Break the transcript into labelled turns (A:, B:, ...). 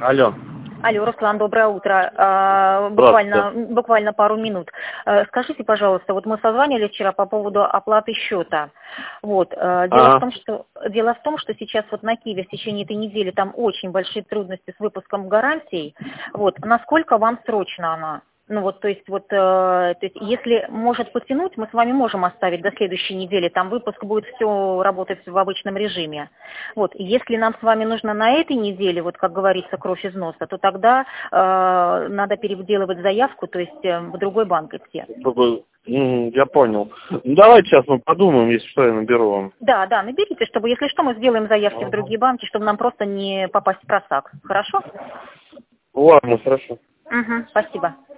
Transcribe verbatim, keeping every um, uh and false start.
A: Алло.
B: Алло, Руслан, доброе утро. А, буквально, буквально пару минут. А, скажите, пожалуйста, вот мы созванивались вчера по поводу оплаты счета. Вот. А, дело,
A: Ага.
B: в том, что, дело в том, что сейчас вот на Киеве в течение этой недели там очень большие трудности с выпуском гарантий. Вот. Насколько вам срочно она? Ну вот, то есть, вот, э, то есть, если может потянуть, мы с вами можем оставить до следующей недели, там выпуск будет все работать в обычном режиме. Вот, если нам с вами нужно на этой неделе, вот как говорится, кровь из носа, то тогда э, надо переделывать заявку, то есть э, в другой банк идти.
A: М, Я понял. Ну, давайте сейчас мы подумаем, если что, я наберу вам.
B: Да, да, наберите, чтобы, если что, мы сделаем заявки в другие банки, чтобы нам просто не попасть в просак. Хорошо?
A: Ладно, хорошо.
B: Угу, спасибо.